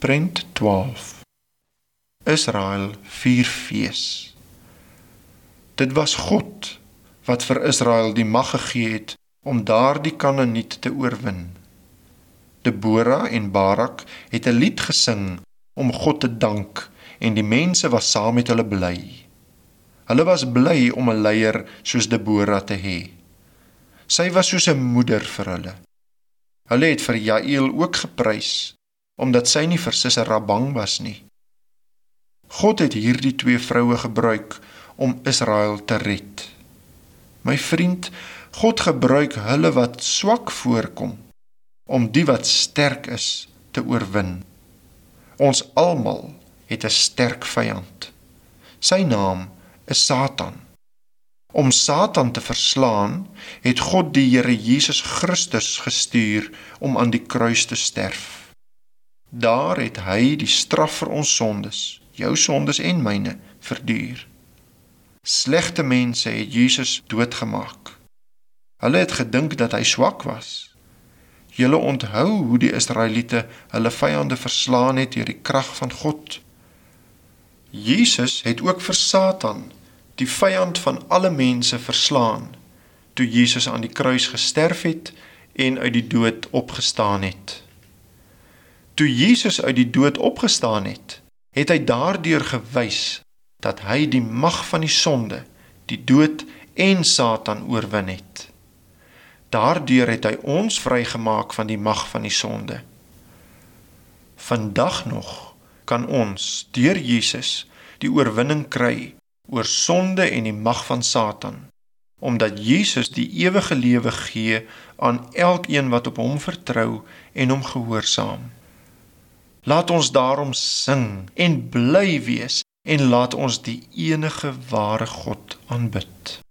Prent 12. Israel vier fees. Dit was God wat vir Israel die mag gegee het om daardie Kanaaniete te oorwin. Debora en Barak het 'n lied gesing om God te dank en die mense was saam met hulle bly. Hulle was bly om 'n leier soos Debora te hê. Sy was soos 'n moeder vir hulle. Hulle het vir Jael ook geprys, omdat sy nie vir Sisera bang was nie. God het hierdie twee vroue gebruik om Israel te red. My vriend, God gebruik hulle wat swak voorkom, om die wat sterk is te oorwin. Ons almal het 'n sterk vyand. Sy naam is Satan. Om Satan te verslaan, het God die Here Jesus Christus gestuur om aan die kruis te sterf. Daar het hy die straf vir ons sondes, jou sondes en myne, verduur. Slegte mense het Jesus doodgemaak. Hulle het gedink dat hy swak was. Julle onthou hoe die Israeliete hulle vyande verslaan het deur die krag van God. Jesus het ook vir Satan, die vyand van alle mense, verslaan, toe Jesus aan die kruis gesterf het en uit die dood opgestaan het. Toe Jesus uit die dood opgestaan het, het hy daardeur gewys dat hy die mag van die sonde, die dood en Satan oorwin het. Daardeur het hy ons vrygemaak van die mag van die sonde. Vandag nog kan ons deur Jesus die oorwinning kry oor sonde en die mag van Satan, omdat Jesus die ewige lewe gee aan elkeen wat op hom vertrou en hom gehoorsaam. Laat ons daarom sing en bly wees en laat ons die enige ware God aanbid.